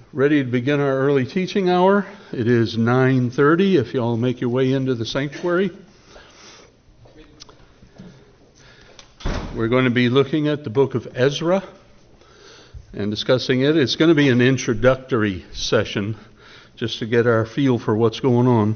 ready to begin our early teaching hour. It is 9:30 if you all make your way into the sanctuary. We're going to be looking at the book of Ezra and discussing it. It's going to be an introductory session just to get our feel for what's going on.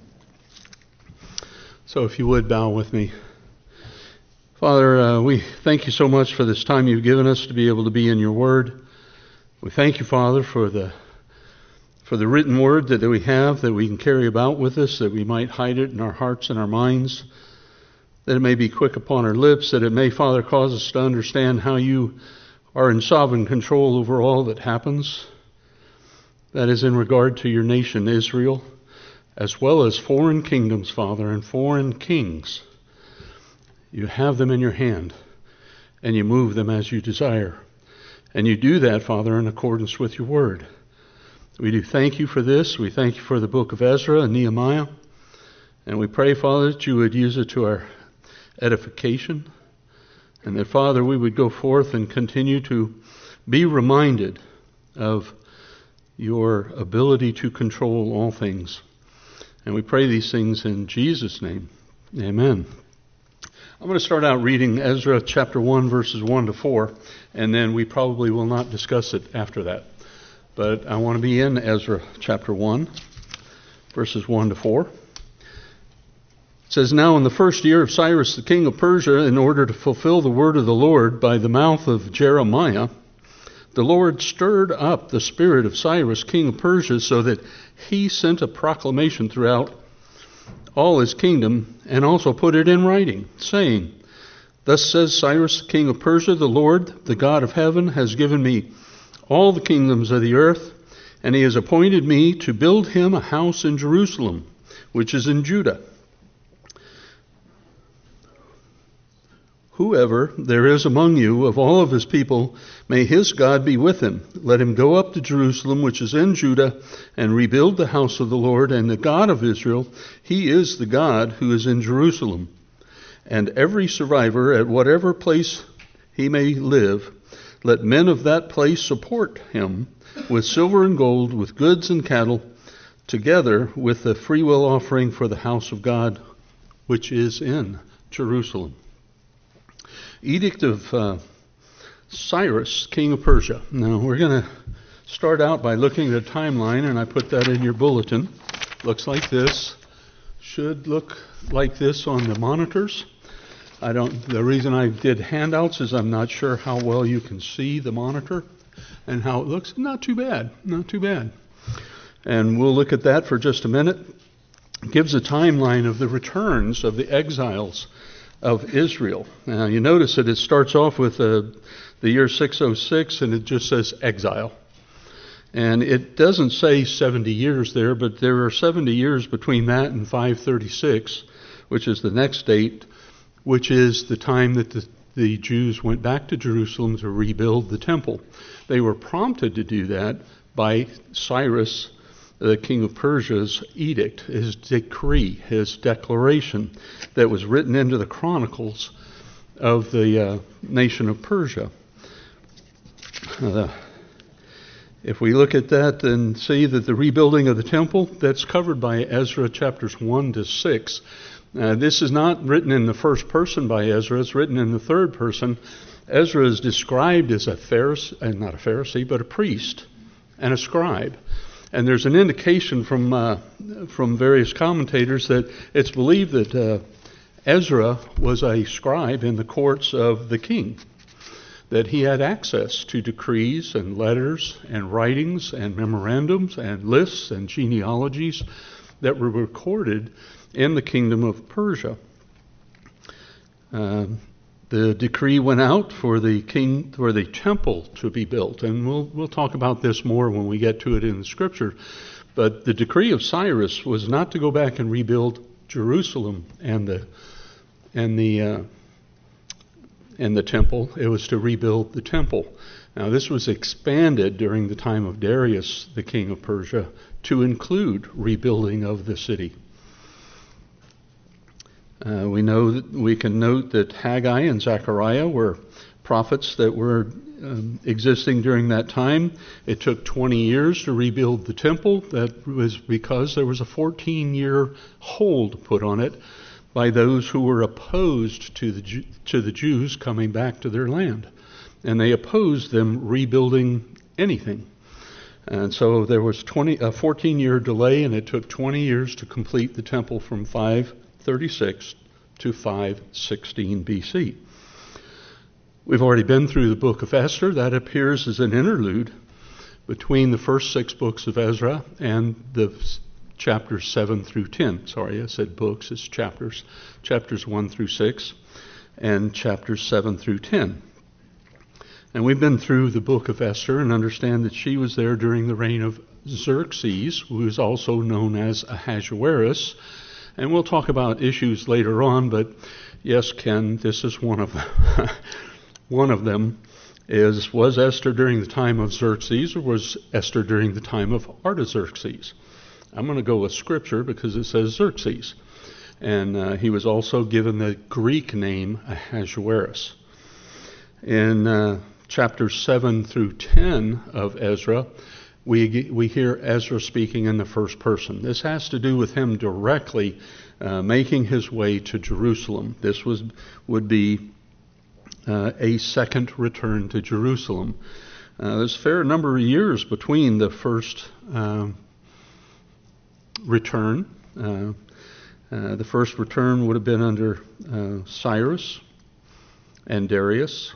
So if you would bow with me. Father, we thank you so much for this time you've given us to be able to be in your word. We thank you, Father, for the written word that we have, that we can carry about with us, that we might hide it in our hearts and our minds, that it may be quick upon our lips, that it may, Father, cause us to understand how you are in sovereign control over all that happens. That is in regard to your nation, Israel, as well as foreign kingdoms, Father, and foreign kings. You have them in your hand, and you move them as you desire. And you do that, Father, in accordance with your word. We do thank you for this. We thank you for the book of Ezra and Nehemiah. And we pray, Father, that you would use it to our edification. And that, Father, we would go forth and continue to be reminded of your ability to control all things. And we pray these things in Jesus' name. Amen. I'm going to start out reading Ezra chapter 1, verses 1 to 4, and then we probably will not discuss it after that. But I want to be in Ezra chapter 1, verses 1 to 4. It says, "Now in the first year of Cyrus the king of Persia, in order to fulfill the word of the Lord by the mouth of Jeremiah, the Lord stirred up the spirit of Cyrus king of Persia so that he sent a proclamation throughout all his kingdom, and also put it in writing, saying, 'Thus says Cyrus, king of Persia, the Lord, the God of heaven, has given me all the kingdoms of the earth, and he has appointed me to build him a house in Jerusalem, which is in Judah. Whoever there is among you of all of his people, may his God be with him. Let him go up to Jerusalem, which is in Judah, and rebuild the house of the Lord and the God of Israel. He is the God who is in Jerusalem. And every survivor, at whatever place he may live, let men of that place support him with silver and gold, with goods and cattle, together with the freewill offering for the house of God, which is in Jerusalem.'" Edict of Cyrus, king of Persia. Now, we're going to start out by looking at a timeline, and I put that in your bulletin. Looks like this. Should look like this on the monitors. The reason I did handouts is I'm not sure how well you can see the monitor and how it looks. Not too bad. And we'll look at that for just a minute. It gives a timeline of the returns of the exiles of Israel. Now, you notice that it starts off with the year 606, and it just says exile. And it doesn't say 70 years there, but there are 70 years between that and 536, which is the next date, which is the time that the Jews went back to Jerusalem to rebuild the temple. They were prompted to do that by Cyrus, the king of Persia's edict, his decree, his declaration that was written into the chronicles of the nation of Persia. If we look at that and see that the rebuilding of the temple, that's covered by Ezra chapters 1 to 6. This is not written in the first person by Ezra, it's written in the third person. Ezra is described as a Pharisee, but a priest and a scribe. And there's an indication from various commentators that it's believed that Ezra was a scribe in the courts of the king, that he had access to decrees and letters and writings and memorandums and lists and genealogies that were recorded in the kingdom of Persia. The decree went out for the temple to be built, and we'll talk about this more when we get to it in the scripture. But the decree of Cyrus was not to go back and rebuild Jerusalem and the temple. It was to rebuild the temple. Now, this was expanded during the time of Darius, the king of Persia, to include rebuilding of the city. We can note that Haggai and Zechariah were prophets that were existing during that time. It took 20 years to rebuild the temple. That was because there was a 14-year hold put on it by those who were opposed to the Jews coming back to their land. And they opposed them rebuilding anything. And so there was a 14-year delay, and it took 20 years to complete the temple from 536 to 516 BC. We've already been through the book of Esther. That appears as an interlude between the first 6 books of Ezra and the chapters 7 through 10. Sorry, I said books, it's chapters. Chapters 1 through 6 and chapters 7 through 10. And we've been through the book of Esther and understand that she was there during the reign of Xerxes, who is also known as Ahasuerus. And we'll talk about issues later on, but yes, Ken, this is one of them. One of them was Esther during the time of Xerxes, or was Esther during the time of Artaxerxes? I'm going to go with Scripture because it says Xerxes. And he was also given the Greek name Ahasuerus. In chapters 7 through 10 of Ezra, we hear Ezra speaking in the first person. This has to do with him directly making his way to Jerusalem. This would be a second return to Jerusalem. There's a fair number of years between the first return. The first return would have been under Cyrus and Darius.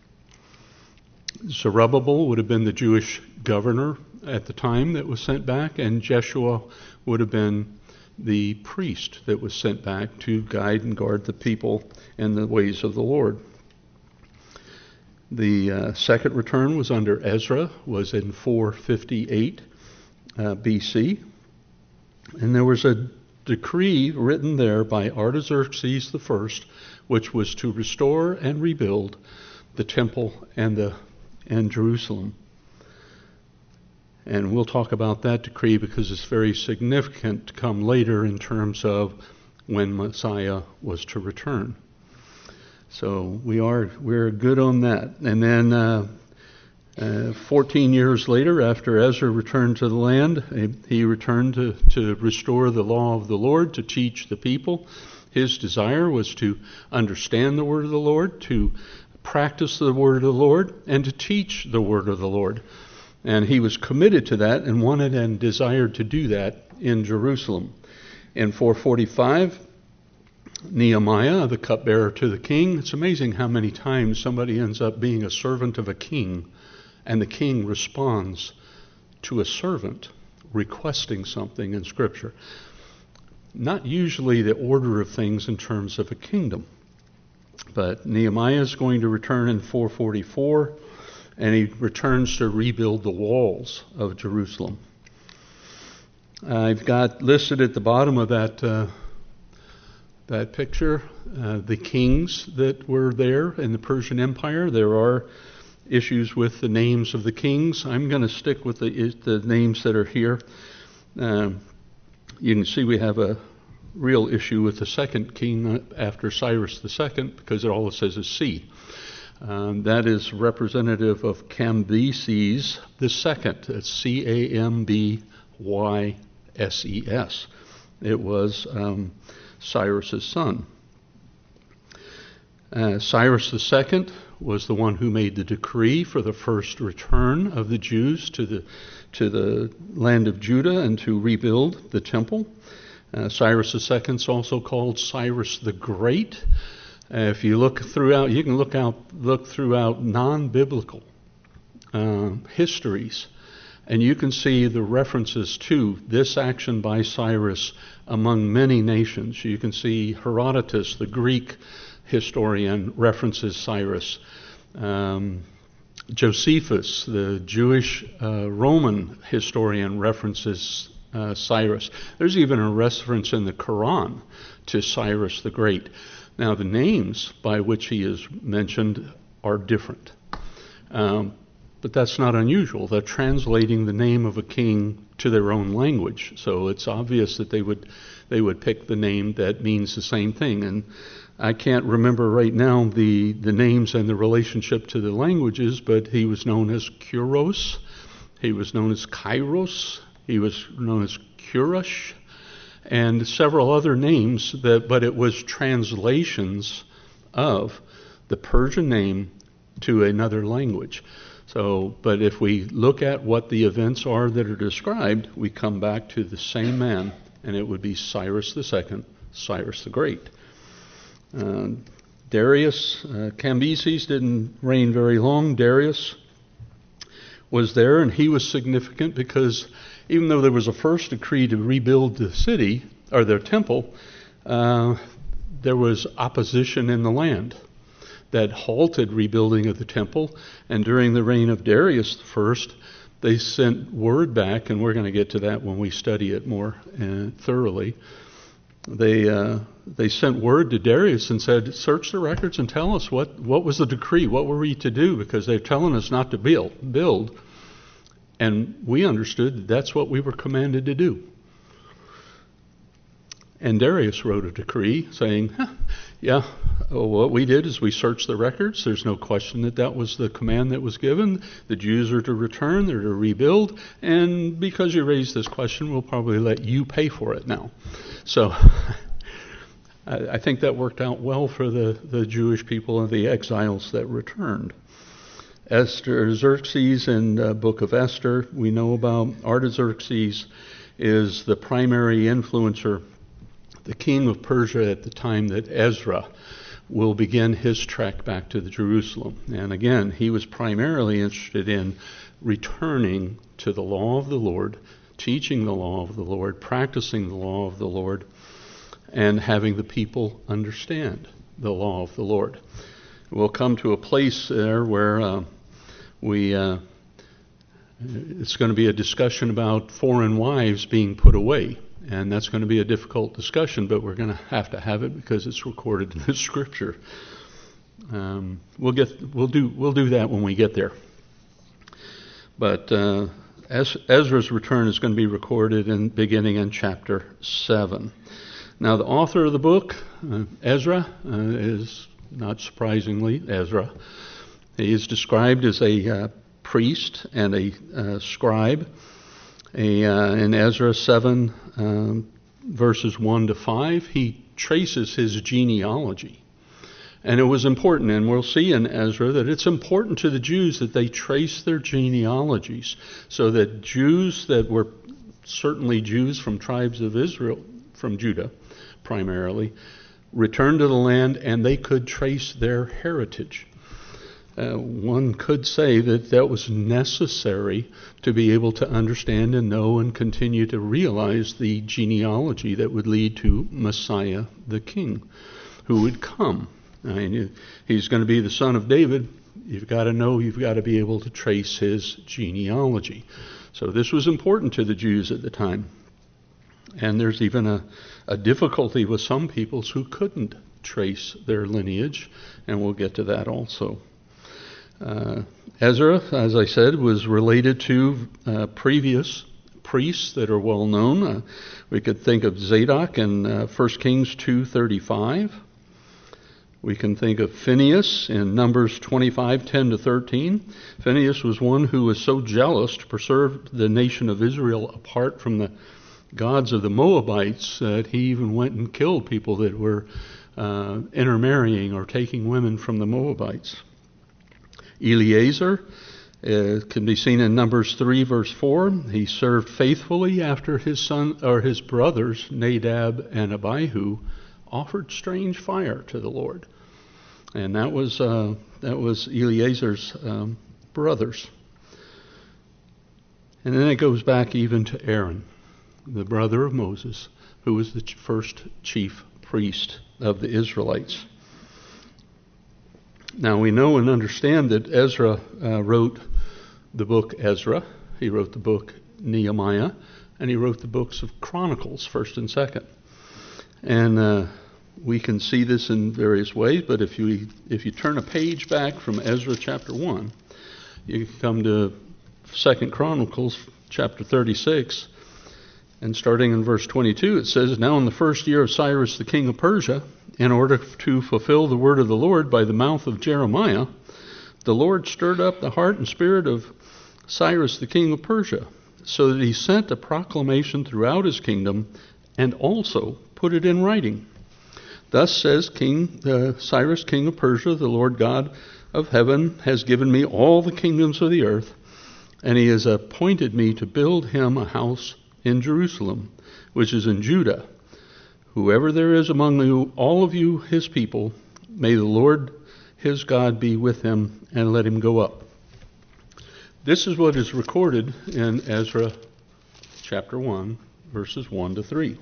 Zerubbabel would have been the Jewish governor at the time that was sent back, and Jeshua would have been the priest that was sent back to guide and guard the people in the ways of the Lord. The second return was under Ezra, was in 458 BC, and there was a decree written there by Artaxerxes I, which was to restore and rebuild the temple and Jerusalem. And we'll talk about that decree because it's very significant to come later in terms of when Messiah was to return. So we're good on that. And then 14 years later, after Ezra returned to the land, he returned to restore the law of the Lord, to teach the people. His desire was to understand the word of the Lord, to practice the word of the Lord, and to teach the word of the Lord. And he was committed to that and wanted and desired to do that in Jerusalem. In 445, Nehemiah, the cupbearer to the king. It's amazing how many times somebody ends up being a servant of a king, and the king responds to a servant requesting something in Scripture. Not usually the order of things in terms of a kingdom. But Nehemiah is going to return in 444, and he returns to rebuild the walls of Jerusalem. I've got listed at the bottom of that picture the kings that were there in the Persian Empire. There are issues with the names of the kings. I'm going to stick with the names that are here. You can see we have a real issue with the second king after Cyrus II because all it says is C. That is representative of Cambyses II. It's Cambyses. It was Cyrus's son. Cyrus II was the one who made the decree for the first return of the Jews to the land of Judah and to rebuild the temple. Cyrus II is also called Cyrus the Great. If you look throughout, you can look throughout non-biblical histories, and you can see the references to this action by Cyrus among many nations. You can see Herodotus, the Greek historian, references Cyrus. Josephus, the Jewish Roman historian, references Cyrus. There's even a reference in the Quran to Cyrus the Great. Now, the names by which he is mentioned are different. But that's not unusual. They're translating the name of a king to their own language. So it's obvious that they would pick the name that means the same thing. And I can't remember right now the names and the relationship to the languages, but he was known as Kyros, he was known as Kairos, he was known as Kurush, and several other names, but it was translations of the Persian name to another language. So, but if we look at what the events are that are described, we come back to the same man, and it would be Cyrus II, Cyrus the Great. Darius, Cambyses didn't reign very long. Darius was there, and he was significant because even though there was a first decree to rebuild the city, or their temple, there was opposition in the land that halted rebuilding of the temple. And during the reign of Darius I, they sent word back, and we're going to get to that when we study it more thoroughly. They sent word to Darius and said, search the records and tell us what was the decree, what were we to do, because they're telling us not to build. And we understood that's what we were commanded to do. And Darius wrote a decree saying, what we did is we searched the records. There's no question that was the command that was given. The Jews are to return, they're to rebuild, and because you raised this question, we'll probably let you pay for it now. So I think that worked out well for the Jewish people and the exiles that returned. Xerxes in the book of Esther, we know about. Artaxerxes is the primary influencer, the king of Persia at the time that Ezra will begin his trek back to Jerusalem. And again, he was primarily interested in returning to the law of the Lord, teaching the law of the Lord, practicing the law of the Lord, and having the people understand the law of the Lord. We'll come to a place there where it's going to be a discussion about foreign wives being put away. And that's going to be a difficult discussion, but we're going to have it because it's recorded in the Scripture. We'll do that when we get there. But Ezra's return is going to be recorded beginning in chapter 7. Now, the author of the book, Ezra, is not surprisingly Ezra. He is described as a priest and a scribe. In Ezra 7, verses 1 to 5, he traces his genealogy. And it was important, and we'll see in Ezra that it's important to the Jews that they trace their genealogies, so that Jews that were certainly Jews from tribes of Israel, from Judah primarily, returned to the land and they could trace their heritage. One could say that was necessary to be able to understand and know and continue to realize the genealogy that would lead to Messiah the King, who would come. I mean, he's going to be the son of David. You've got to be able to trace his genealogy. So this was important to the Jews at the time. And there's even a difficulty with some peoples who couldn't trace their lineage, and we'll get to that also. Ezra, as I said, was related to previous priests that are well known. We could think of Zadok in 1 Kings 2:35. We can think of Phinehas in Numbers 25:10-13. Phinehas was one who was so jealous to preserve the nation of Israel apart from the gods of the Moabites that he even went and killed people that were intermarrying or taking women from the Moabites. Eleazar can be seen in Numbers 3, verse 4. He served faithfully after his son or his brothers Nadab and Abihu offered strange fire to the Lord, and that was Eleazar's brothers. And then it goes back even to Aaron, the brother of Moses, who was the first chief priest of the Israelites. Now we know and understand that Ezra wrote the book Ezra, he wrote the book Nehemiah, and he wrote the books of Chronicles, 1st and 2nd. And we can see this in various ways, but if you turn a page back from Ezra chapter 1, you come to 2nd Chronicles chapter 36, And starting in verse 22, it says, "Now in the first year of Cyrus the king of Persia, in order to fulfill the word of the Lord by the mouth of Jeremiah, the Lord stirred up the heart and spirit of Cyrus the king of Persia, so that he sent a proclamation throughout his kingdom and also put it in writing. Thus says King Cyrus, king of Persia, the Lord God of heaven has given me all the kingdoms of the earth, and he has appointed me to build him a house in Jerusalem, which is in Judah. Whoever there is among you, all of you, his people, may the Lord his God be with him, and let him go up." This is what is recorded in Ezra chapter 1, verses 1 to 3.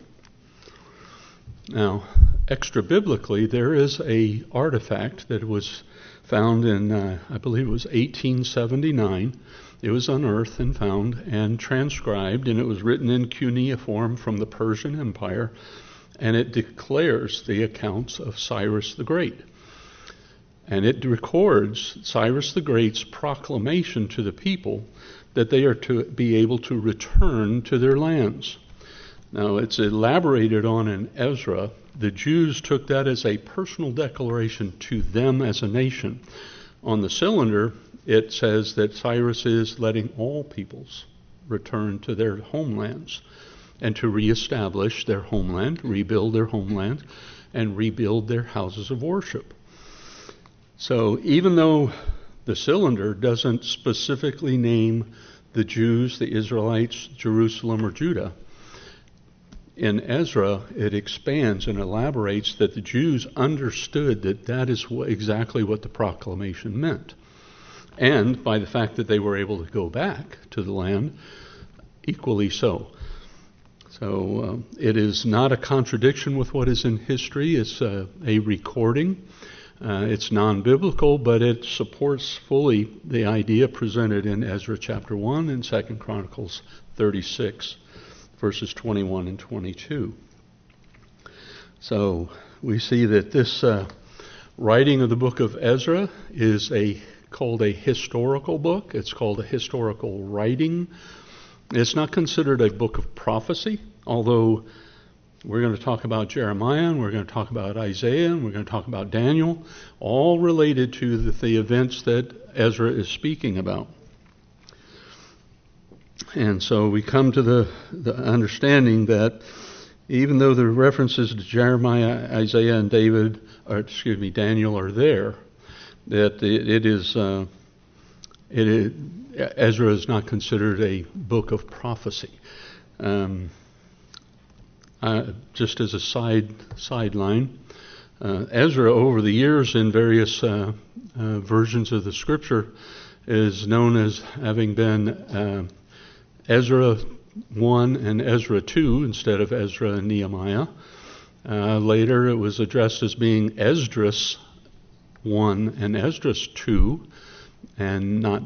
Now, extra-biblically, there is a artifact that was found in, I believe it was 1879. It was unearthed and found and transcribed, and it was written in cuneiform from the Persian Empire, and it declares the accounts of Cyrus the Great. And it records Cyrus the Great's proclamation to the people that they are to be able to return to their lands. Now, it's elaborated on in Ezra. The Jews took that as a personal declaration to them as a nation. On the cylinder, it says that Cyrus is letting all peoples return to their homelands and to reestablish their homeland, rebuild their homeland, and rebuild their houses of worship. So even though the cylinder doesn't specifically name the Jews, the Israelites, Jerusalem, or Judah, in Ezra, it expands and elaborates that the Jews understood that that is exactly what the proclamation meant. And by the fact that they were able to go back to the land, equally so. So it is not a contradiction with what is in history. It's a recording. It's non-biblical, but it supports fully the idea presented in Ezra chapter 1 and 2 Chronicles 36. Verses 21 and 22. So we see that this writing of the book of Ezra is called a historical book. It's called a historical writing. It's not considered a book of prophecy, although we're going to talk about Jeremiah, and we're going to talk about Isaiah, and we're going to talk about Daniel, all related to the events that Ezra is speaking about. And so we come to the understanding that even though the references to Jeremiah, Isaiah, and Daniel are there, that Ezra is not considered a book of prophecy. Just as a sideline, Ezra over the years in various versions of the Scripture is known as having been Ezra 1 and Ezra 2 instead of Ezra and Nehemiah. Later it was addressed as being Esdras 1 and Esdras 2, and not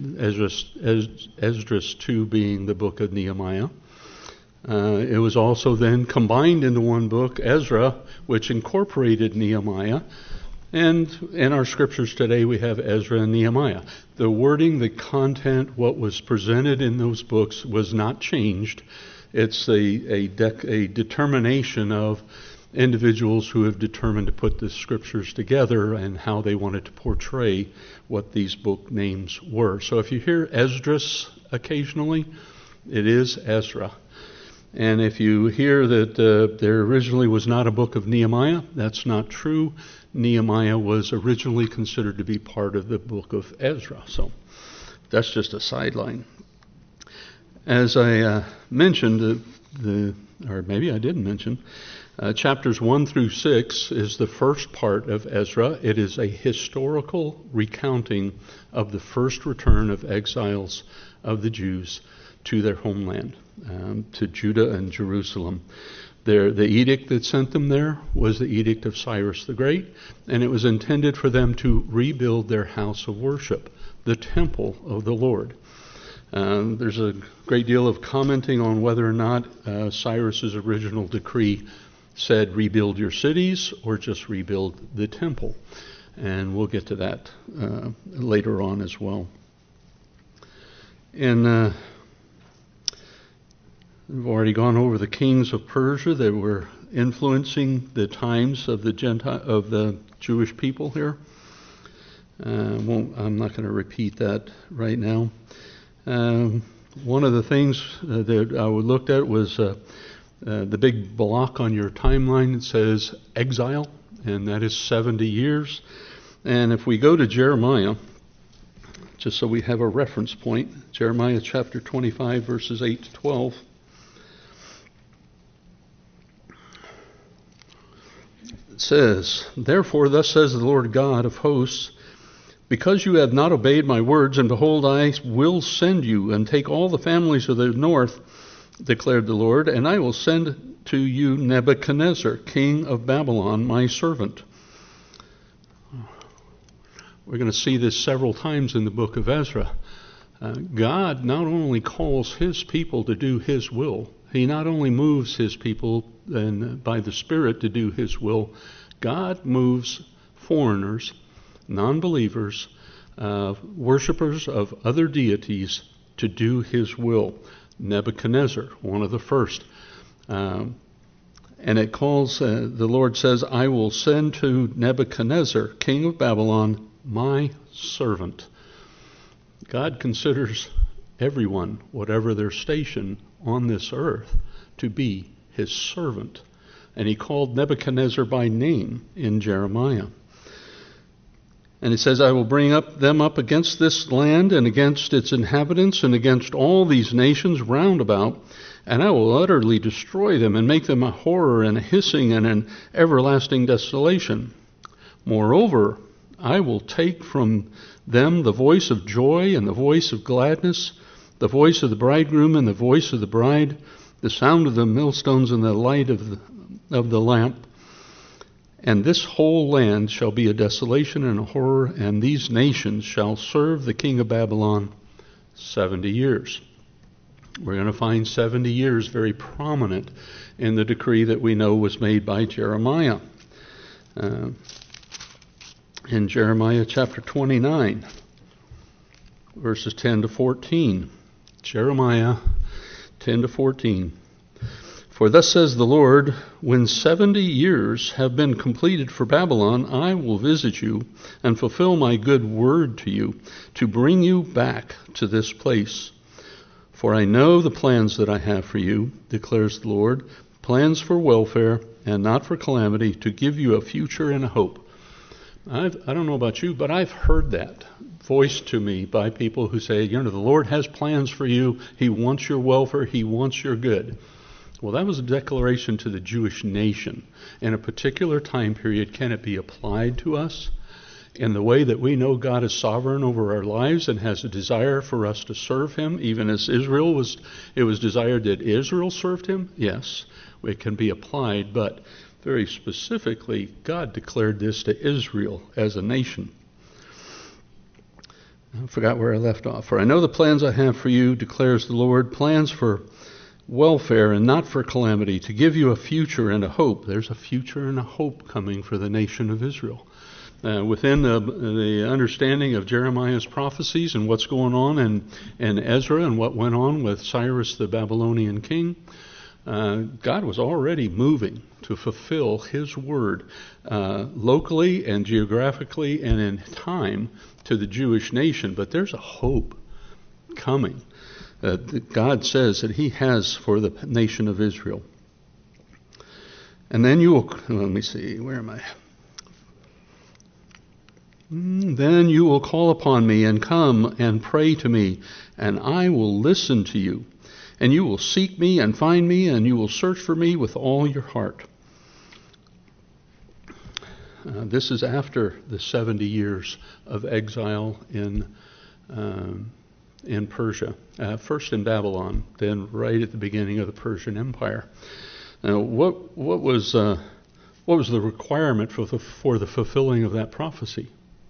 Esdras 2 being the book of Nehemiah. It was also then combined into one book, Ezra, which incorporated Nehemiah. And in our scriptures today, we have Ezra and Nehemiah. The wording, the content, what was presented in those books was not changed. It's a determination of individuals who have determined to put the scriptures together and how they wanted to portray what these book names were. So if you hear Esdras occasionally, it is Ezra. And if you hear that there originally was not a book of Nehemiah, that's not true. Nehemiah was originally considered to be part of the book of Ezra. So that's just a sideline. As I mentioned, or maybe I didn't mention, chapters 1 through 6 is the first part of Ezra. It is a historical recounting of the first return of exiles of the Jews to their homeland, to Judah and Jerusalem. The edict that sent them there was the edict of Cyrus the Great, and it was intended for them to rebuild their house of worship, the temple of the Lord. There's a great deal of commenting on whether or not Cyrus's original decree said rebuild your cities or just rebuild the temple. And we'll get to that later on as well. In We've already gone over the kings of Persia that were influencing the times of the Jewish people here. I'm not going to repeat that right now. One of the things that I looked at was the big block on your timeline. It says exile, and that is 70 years. And if we go to Jeremiah, just so we have a reference point, Jeremiah chapter 25, verses 8 to 12. It says, "Therefore thus says the Lord God of hosts, because you have not obeyed my words, and behold, I will send you and take all the families of the north, declared the Lord, and I will send to you Nebuchadnezzar, king of Babylon, my servant." We're going to see this several times in the book of Ezra. God not only calls his people to do his will, he not only moves his people and by the Spirit to do his will, God moves foreigners, non-believers, worshipers of other deities to do his will. Nebuchadnezzar, one of the first. And it calls, the Lord says, "I will send to Nebuchadnezzar, king of Babylon, my servant." God considers everyone, whatever their station on this earth, to be his servant. And he called Nebuchadnezzar by name in Jeremiah. And it says, "I will bring them up against this land and against its inhabitants and against all these nations round about, and I will utterly destroy them and make them a horror and a hissing and an everlasting desolation. Moreover, I will take from them the voice of joy and the voice of gladness, the voice of the bridegroom and the voice of the bride, the sound of the millstones and the light of the lamp. And this whole land shall be a desolation and a horror, and these nations shall serve the king of Babylon 70 years. We're going to find 70 years very prominent in the decree that we know was made by Jeremiah. In Jeremiah chapter 29, verses 10 to 14. Jeremiah 10 to 14. "For thus says the Lord, when 70 years have been completed for Babylon, I will visit you and fulfill my good word to you, to bring you back to this place. For I know the plans that I have for you, declares the Lord, plans for welfare and not for calamity, to give you a future and a hope." I don't know about you, but I've heard that voiced to me by people who say, the Lord has plans for you. He wants your welfare. He wants your good. Well, that was a declaration to the Jewish nation. In a particular time period, can it be applied to us in the way that we know God is sovereign over our lives and has a desire for us to serve him, even as it was desired that Israel served him? Yes, it can be applied, but very specifically, God declared this to Israel as a nation. I forgot where I left off. "For I know the plans I have for you, declares the Lord, plans for welfare and not for calamity, to give you a future and a hope." There's a future and a hope coming for the nation of Israel. Within the understanding of Jeremiah's prophecies and what's going on in Ezra and what went on with Cyrus the Babylonian king, God was already moving to fulfill his word locally and geographically and in time to the Jewish nation. But there's a hope coming that God says that he has for the nation of Israel. And then you will, let me see, where am I? "Then you will call upon me and come and pray to me, and I will listen to you. And you will seek me and find me, and you will search for me with all your heart." This is after the 70 years of exile in Persia, first in Babylon, then right at the beginning of the Persian Empire. Now, what was the requirement for the fulfilling of that prophecy?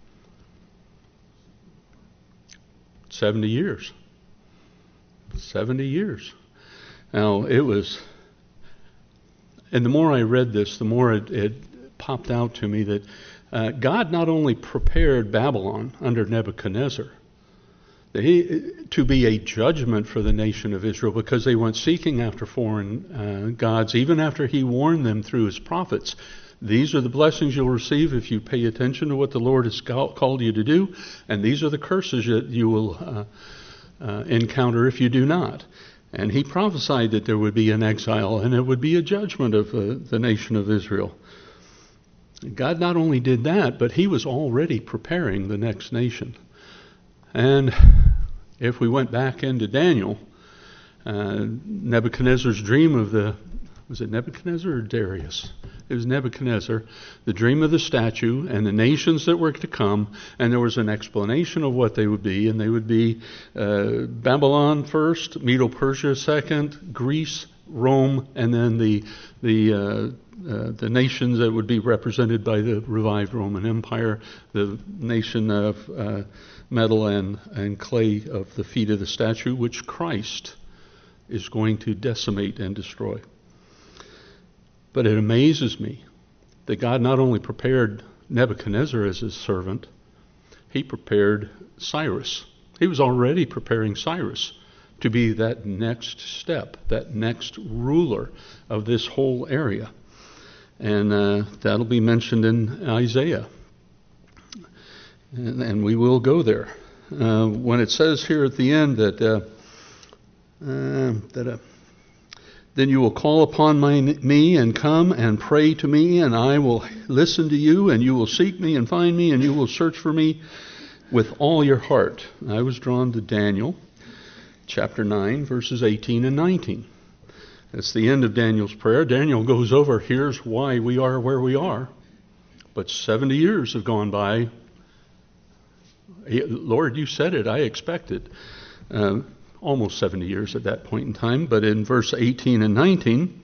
70 years. 70 years. Now, it was, and the more I read this, the more it popped out to me that God not only prepared Babylon under Nebuchadnezzar to be a judgment for the nation of Israel, because they went seeking after foreign gods, even after he warned them through his prophets. These are the blessings you'll receive if you pay attention to what the Lord has called you to do, and these are the curses that you will encounter if you do not. And he prophesied that there would be an exile, and it would be a judgment of the nation of Israel. God not only did that, but he was already preparing the next nation. And if we went back into Daniel, Nebuchadnezzar's dream of was it Nebuchadnezzar or Darius? It was Nebuchadnezzar, the dream of the statue and the nations that were to come, and there was an explanation of what they would be, and they would be Babylon first, Medo-Persia second, Greece, Rome, and then the nations that would be represented by the revived Roman Empire, the nation of metal and clay of the feet of the statue, which Christ is going to decimate and destroy. But it amazes me that God not only prepared Nebuchadnezzar as his servant, he prepared Cyrus. He was already preparing Cyrus to be that next step, that next ruler of this whole area. And that'll be mentioned in Isaiah. And we will go there. When it says here at the end that then you will call upon me and come and pray to me, and I will listen to you, and you will seek me and find me, and you will search for me with all your heart. I was drawn to Daniel chapter 9, verses 18 and 19. That's the end of Daniel's prayer. Daniel goes over, here's why we are where we are. But 70 years have gone by. Lord, you said it. I expect it. Almost 70 years at that point in time. But in verse 18 and 19,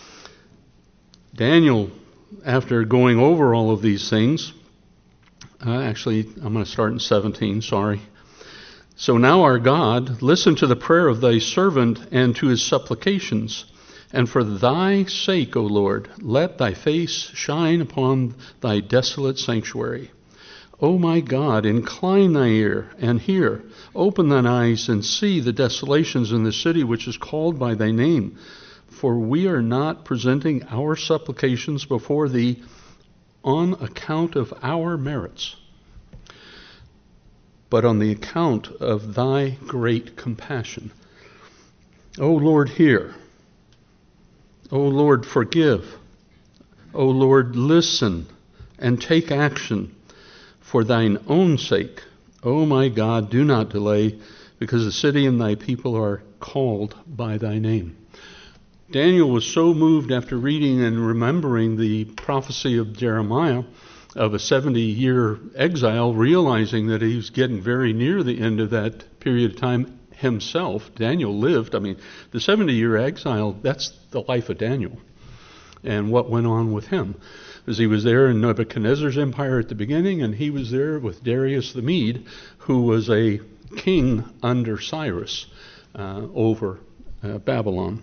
Daniel, after going over all of these things, actually, I'm going to start in 17, sorry. So now our God, listen to the prayer of thy servant and to his supplications. And for thy sake, O Lord, let thy face shine upon thy desolate sanctuary. O my God, incline thy ear and hear. Open thine eyes and see the desolations in the city which is called by thy name. For we are not presenting our supplications before thee on account of our merits, but on the account of thy great compassion. O Lord, hear. O Lord, forgive. O Lord, listen and take action. For thine own sake, O my God, do not delay, because the city and thy people are called by thy name. Daniel was so moved after reading and remembering the prophecy of Jeremiah of a 70-year exile, realizing that he was getting very near the end of that period of time himself. Daniel lived, the 70-year exile, that's the life of Daniel and what went on with him. As he was there in Nebuchadnezzar's empire at the beginning, and he was there with Darius the Mede, who was a king under Cyrus over Babylon.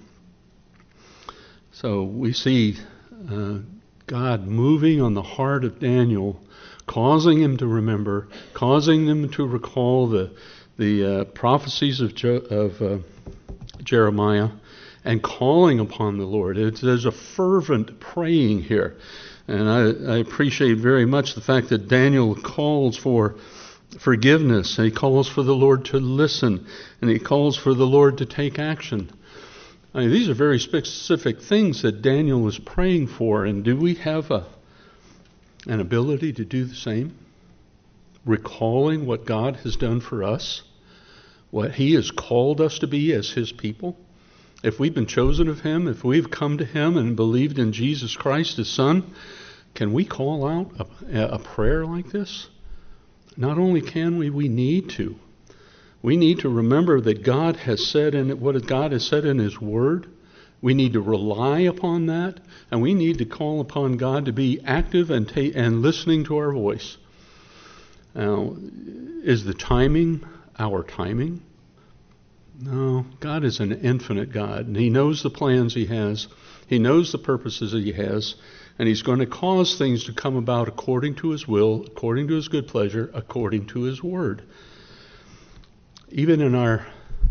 So we see God moving on the heart of Daniel, causing him to remember, causing them to recall the prophecies of Jeremiah, and calling upon the Lord. There's a fervent praying here. And I appreciate very much the fact that Daniel calls for forgiveness, and he calls for the Lord to listen, and he calls for the Lord to take action. These are very specific things that Daniel was praying for, and do we have an ability to do the same? Recalling what God has done for us, what he has called us to be as his people. If we've been chosen of him, if we've come to him and believed in Jesus Christ, his Son, can we call out a prayer like this? Not only can we need to. We need to remember that God has said what God has said in his word. We need to rely upon that, and we need to call upon God to be active and listening to our voice. Now, is the timing our timing? No, God is an infinite God, and he knows the plans he has. He knows the purposes that he has, and he's going to cause things to come about according to his will, according to his good pleasure, according to his word. even in our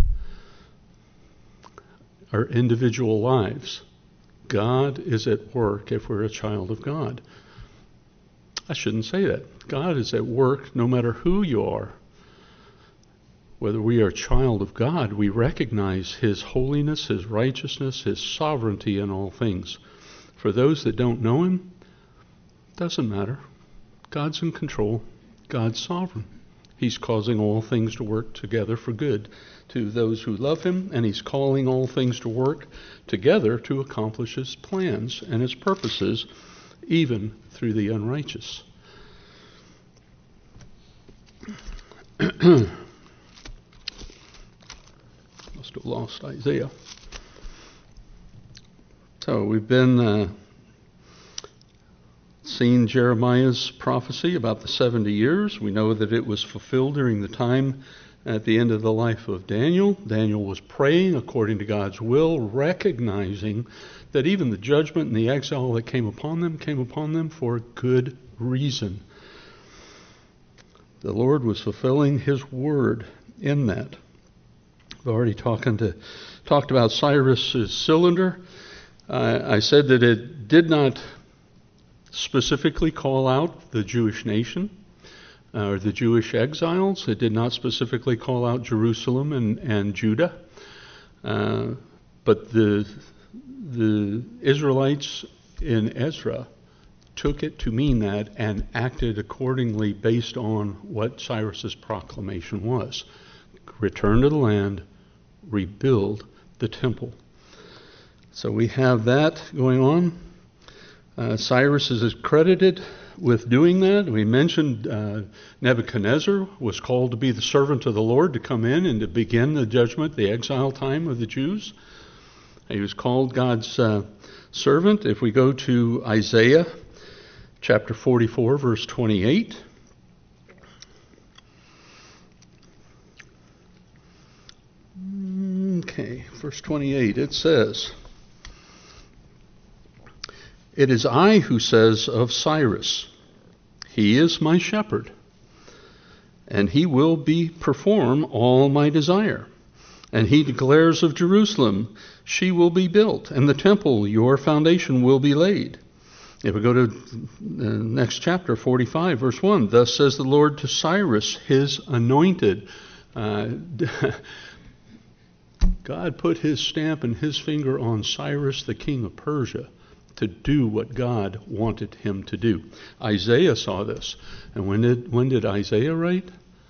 individual lives, God is at work if we're a child of God. I shouldn't say that. God is at work no matter who you are. Whether we are a child of God, we recognize His holiness, His righteousness, His sovereignty in all things. For those that don't know Him, it doesn't matter. God's in control. God's sovereign. He's causing all things to work together for good to those who love Him, and He's calling all things to work together to accomplish His plans and His purposes, even through the unrighteous. Must have lost Isaiah. So we've been seeing Jeremiah's prophecy about the 70 years. We know that it was fulfilled during the time at the end of the life of Daniel. Daniel was praying according to God's will, recognizing that even the judgment and the exile that came upon them for a good reason. The Lord was fulfilling His word in that. I've already talked about Cyrus's cylinder. I said that it did not specifically call out the Jewish nation or the Jewish exiles. It did not specifically call out Jerusalem and Judah. But the Israelites in Ezra took it to mean that and acted accordingly based on what Cyrus's proclamation was. Return to the land, rebuild the temple. So we have that going on. Cyrus is credited with doing that. We mentioned Nebuchadnezzar was called to be the servant of the Lord, to come in and to begin the judgment, the exile time of the Jews. He was called God's servant. If we go to Isaiah chapter 44, verse 28. Okay, verse 28, it says, "It is I who says of Cyrus, he is my shepherd, and he will perform all my desire. And he declares of Jerusalem, she will be built, and the temple, your foundation, will be laid." If we go to the next chapter, 45, verse 1, "Thus says the Lord to Cyrus, his anointed." God put His stamp and His finger on Cyrus, the king of Persia, to do what God wanted him to do. Isaiah saw this. And when did Isaiah write?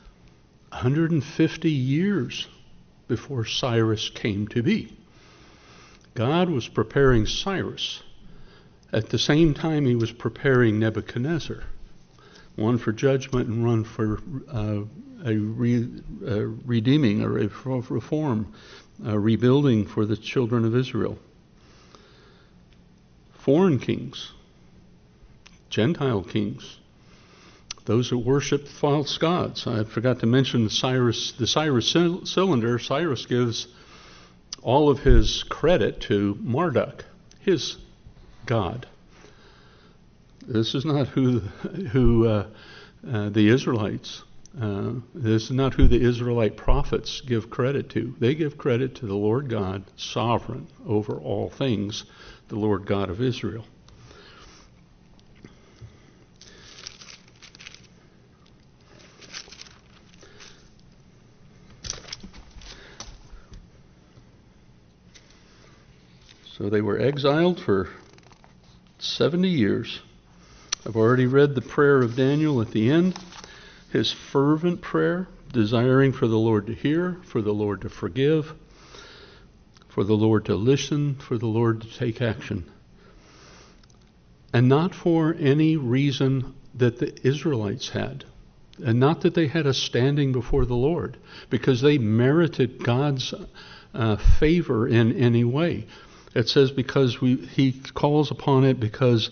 150 years before Cyrus came to be. God was preparing Cyrus at the same time He was preparing Nebuchadnezzar. One for judgment and one for a redeeming or a reform, rebuilding for the children of Israel. Foreign kings, Gentile kings, those who worship false gods. I forgot to mention the Cyrus cylinder. Cyrus gives all of his credit to Marduk, his god. This is not who the Israelites. This is not who the Israelite prophets give credit to. They give credit to the Lord God, sovereign over all things, the Lord God of Israel. So they were exiled for 70 years. I've already read the prayer of Daniel at the end. His fervent prayer, desiring for the Lord to hear, for the Lord to forgive, for the Lord to listen, for the Lord to take action. And not for any reason that the Israelites had. And not that they had a standing before the Lord, because they merited God's favor in any way. It says because He calls upon it because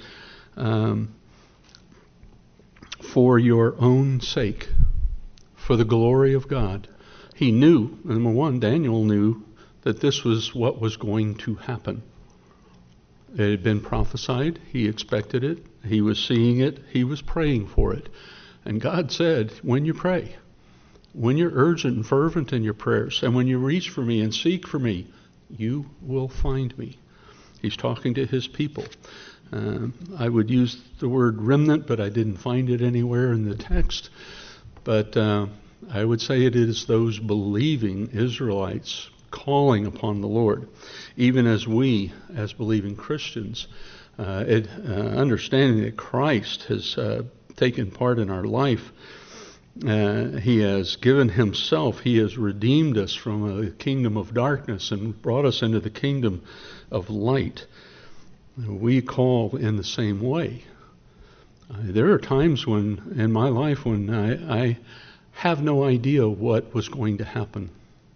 for your own sake, for the glory of God. He knew, number one, Daniel knew that this was what was going to happen. It had been prophesied. He expected it. He was seeing it. He was praying for it. And God said, when you pray, when you're urgent and fervent in your prayers, and when you reach for me and seek for me, you will find me. He's talking to his people. I would use the word remnant, but I didn't find it anywhere in the text. But I would say it is those believing Israelites calling upon the Lord, even as we, as believing Christians, understanding that Christ has taken part in our life. He has given himself. He has redeemed us from a kingdom of darkness and brought us into the kingdom of light. We call in the same way. There are times in my life when I have no idea what was going to happen.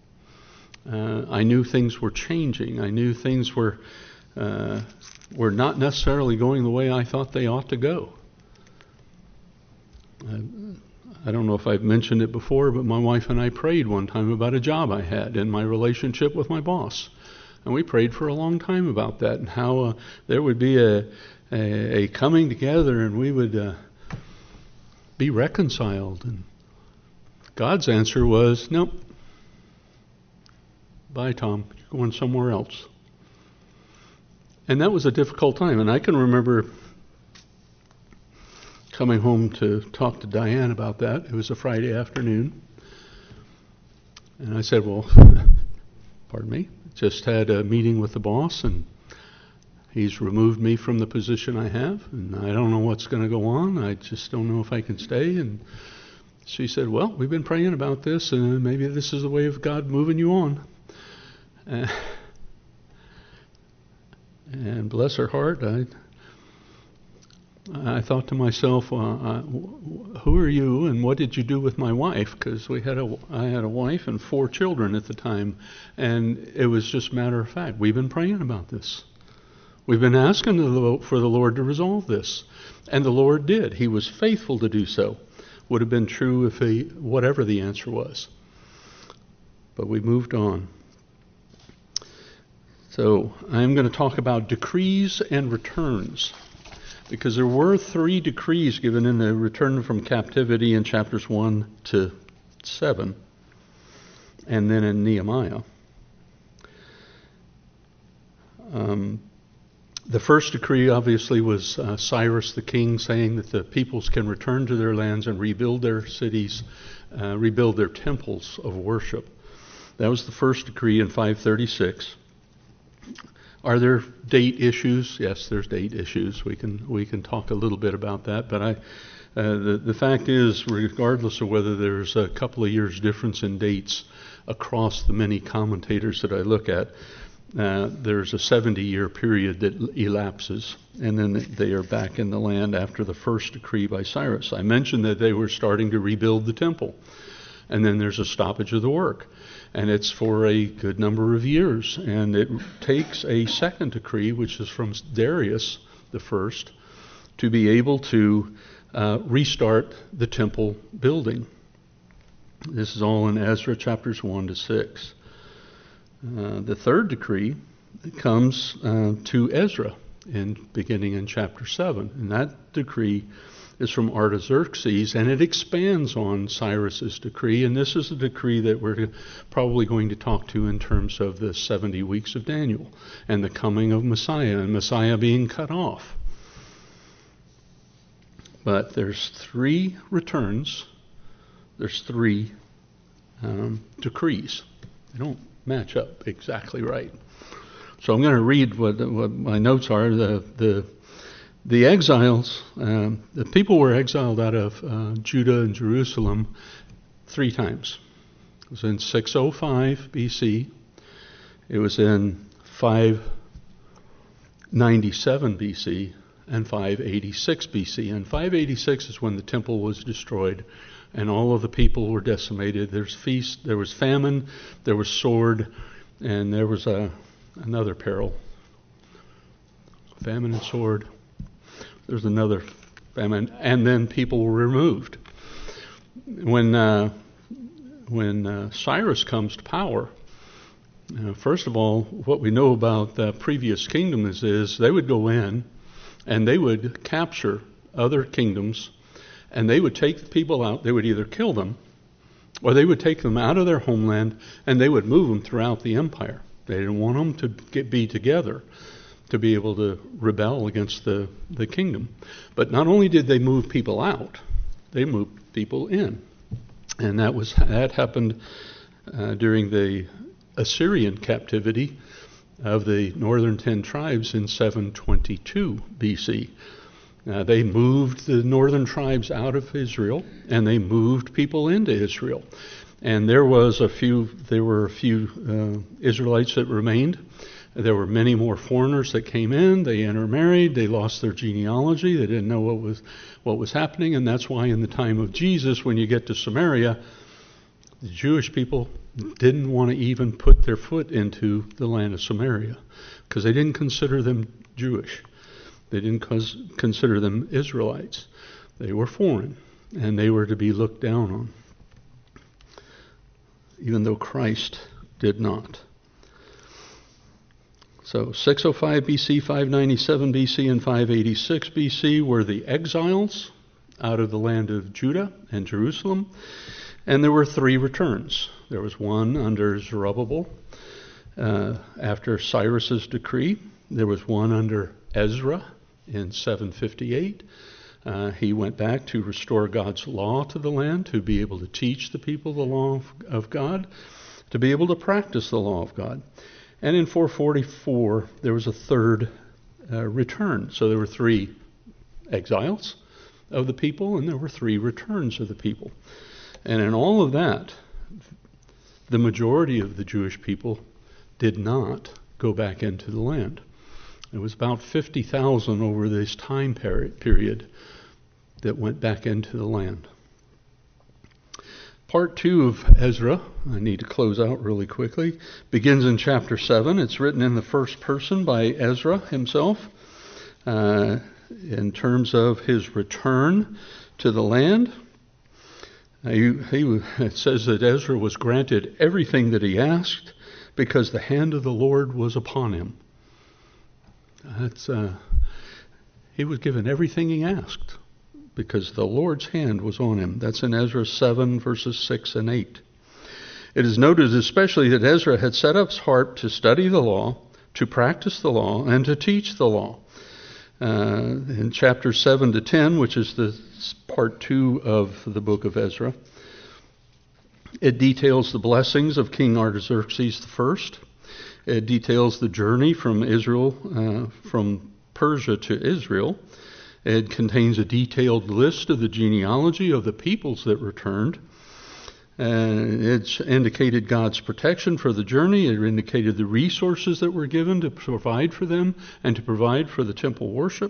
I knew things were changing. I knew things were not necessarily going the way I thought they ought to go. I don't know if I've mentioned it before, but my wife and I prayed one time about a job I had in my relationship with my boss. And we prayed for a long time about that and how there would be a coming together and we would be reconciled. And God's answer was, nope. Bye, Tom. You're going somewhere else. And that was a difficult time. And I can remember coming home to talk to Diane about that. It was a Friday afternoon. And I said, well, pardon me, just had a meeting with the boss and he's removed me from the position I have and I don't know what's going to go on. I just don't know if I can stay. And she said, well, we've been praying about this and maybe this is the way of God moving you on. And bless her heart, I thought to myself, who are you and what did you do with my wife? Because I had a wife and 4 children at the time, and it was just matter of fact. We've been praying about this. We've been asking for the Lord to resolve this, and the Lord did. He was faithful to do so. Would have been true if whatever the answer was. But we moved on. So I'm going to talk about decrees and returns. Because there were 3 decrees given in the return from captivity in chapters 1 to 7, and then in Nehemiah. The first decree obviously was Cyrus the king saying that the peoples can return to their lands and rebuild their cities, rebuild their temples of worship. That was the first decree in 536. Are there date issues? Yes, there's date issues. We can talk a little bit about that. But the fact is, regardless of whether there's a couple of years difference in dates across the many commentators that I look at, there's a 70-year period that elapses, and then they are back in the land after the first decree by Cyrus. I mentioned that they were starting to rebuild the temple, and then there's a stoppage of the work. And it's for a good number of years. And it takes a second decree, which is from Darius the first, to be able to restart the temple building. This is all in Ezra chapters 1 to 6. The third decree comes to Ezra, beginning in chapter 7. And that decree is from Artaxerxes, and it expands on Cyrus's decree, and this is a decree that we're probably going to talk to in terms of the 70 weeks of Daniel and the coming of Messiah, and Messiah being cut off. But there's 3 returns, there's 3 decrees. They don't match up exactly right. So I'm going to read what my notes are. The exiles, the people were exiled out of Judah and Jerusalem 3 times. It was in 605 BC. It was in 597 BC and 586 BC. And 586 is when the temple was destroyed and all of the people were decimated. There's feast, there was famine, there was sword, and there was another peril. Famine and sword. There's another famine, and then people were removed. When Cyrus comes to power, first of all, what we know about the previous kingdom is they would go in and they would capture other kingdoms, and they would take the people out. They would either kill them Or they would take them out of their homeland and they would move them throughout the empire. They didn't want them to be together to be able to rebel against the kingdom. But not only did they move people out, they moved people in. And that happened during the Assyrian captivity of the northern 10 tribes in 722 BC. They moved the northern tribes out of Israel, and they moved people into Israel. And there were a few Israelites that remained. There were many more foreigners that came in. They intermarried. They lost their genealogy. They didn't know what was happening, and that's why in the time of Jesus, when you get to Samaria, the Jewish people didn't want to even put their foot into the land of Samaria because they didn't consider them Jewish. They didn't consider them Israelites. They were foreign, and they were to be looked down on, even though Christ did not. So 605 BC, 597 BC, and 586 BC were the exiles out of the land of Judah and Jerusalem, and there were 3 returns. There was one under Zerubbabel after Cyrus's decree. There was one under Ezra in 758. He went back to restore God's law to the land, to be able to teach the people the law of God, to be able to practice the law of God. And in 444, there was a 3rd return. So there were 3 exiles of the people, and there were 3 returns of the people. And in all of that, the majority of the Jewish people did not go back into the land. It was about 50,000 over this time period that went back into the land. Part 2 of Ezra, I need to close out really quickly, begins in chapter 7. It's written in the first person by Ezra himself in terms of his return to the land. It says that Ezra was granted everything that he asked because the hand of the Lord was upon him. He was given everything he asked because the Lord's hand was on him. That's in Ezra 7, verses 6 and 8. It is noted especially that Ezra had set up his heart to study the law, to practice the law, and to teach the law. In chapters 7 to 10, which is the part 2 of the book of Ezra, it details the blessings of King Artaxerxes I. It details the journey from Persia to Israel. It contains a detailed list of the genealogy of the peoples that returned. It's indicated God's protection for the journey. It indicated the resources that were given to provide for them and to provide for the temple worship.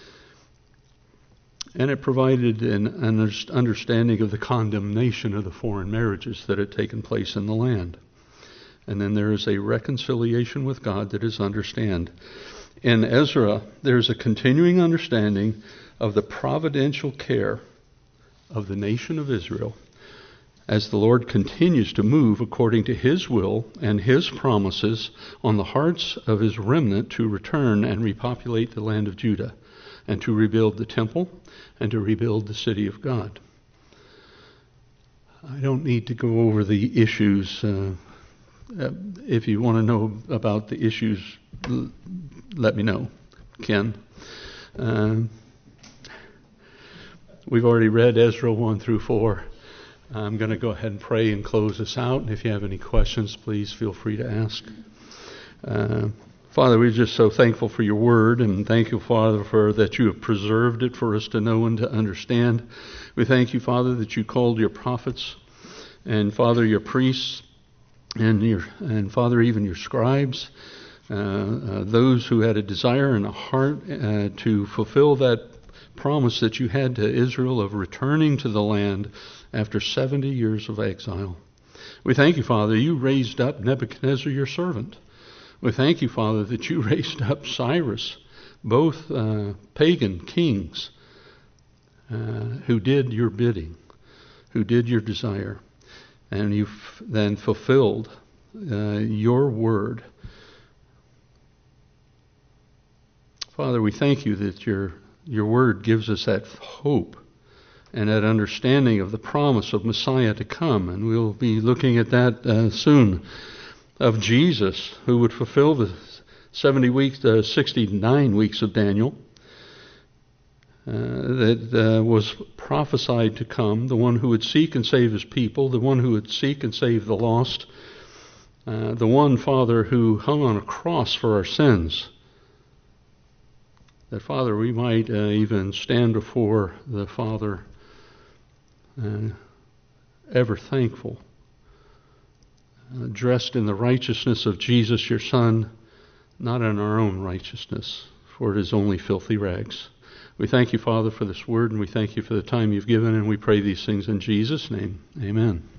And it provided an understanding of the condemnation of the foreign marriages that had taken place in the land. And then there is a reconciliation with God that is understood. In Ezra, there's a continuing understanding of the providential care of the nation of Israel as the Lord continues to move according to His will and His promises on the hearts of His remnant to return and repopulate the land of Judah and to rebuild the temple and to rebuild the city of God. I don't need to go over the issues. If you want to know about the issues, let me know, Ken. We've already read Ezra 1 through 4. I'm going to go ahead and pray and close this out. And if you have any questions, please feel free to ask. Father, we're just so thankful for your word, and thank you, Father, for that you have preserved it for us to know and to understand. We thank you, Father, that you called your prophets and, Father, your priests and Father, even your scribes, those who had a desire and a heart to fulfill that promise that you had to Israel of returning to the land after 70 years of exile. We thank you, Father, you raised up Nebuchadnezzar, your servant. We thank you, Father, that you raised up Cyrus, both pagan kings who did your bidding, who did your desire. And you've then fulfilled your word. Father, we thank you that your word gives us that hope and that understanding of the promise of Messiah to come. And we'll be looking at that soon, of Jesus, who would fulfill the 69 weeks of Daniel that was prophesied to come, the one who would seek and save his people, the one who would seek and save the lost, the one, Father, who hung on a cross for our sins, that, Father, we might even stand before the Father ever thankful, dressed in the righteousness of Jesus, your Son, not in our own righteousness, for it is only filthy rags. We thank you, Father, for this word, and we thank you for the time you've given, and we pray these things in Jesus' name. Amen.